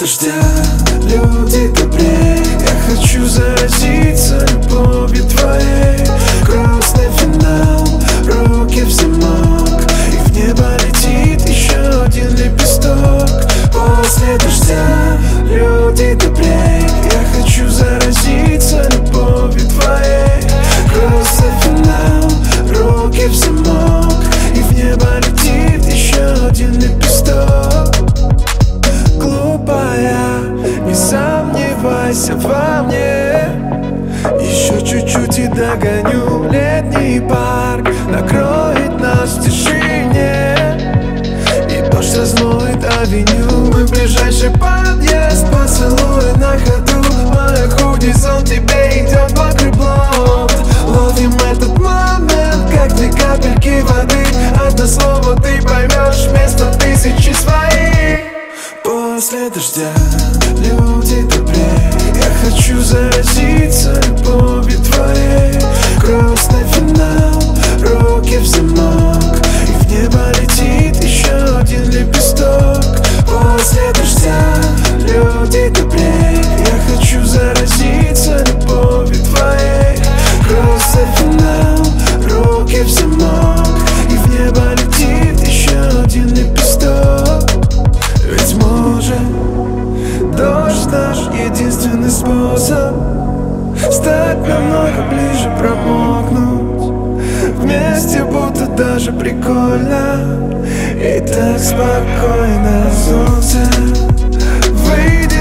дождя люди добрее. Я хочу заразиться любовью твоей. Грустный финал, руки в замок, и в небо летит еще один лепесток. После дождя люди добрее. Я хочу заразиться любовью твоей. Грустный финал, руки в замок, и в небо летит еще один лепесток. Глупая, не сомневайся во мне. Еще чуть-чуть и догоню. Летний парк накроет нас в тишине, и дождь размоет авеню. Мы ближайший подъезд, поцелуй на ходу. Моя худи сон тебе идет мокрый блонд. Ловим этот момент, как две капельки воды. Одно слово ты поймешь вместо тысячи своих. После дождя люди добрее. Я хочу заразиться любовью твоей. Грустный финал, руки в замок, и в небо летит еще один лепесток. После дождя люди добрее. Я хочу заразиться любовью твоей. Грустный финал, руки в замок, и в небо летит еще один лепесток. Ведь может дождь наш единственный способ стать намного ближе, промокнуть вместе, будто даже прикольно. И так спокойно. Солнце выйдет